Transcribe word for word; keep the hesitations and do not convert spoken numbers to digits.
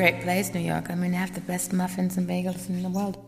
great place, New York. I mean, they have the best muffins and bagels in the world.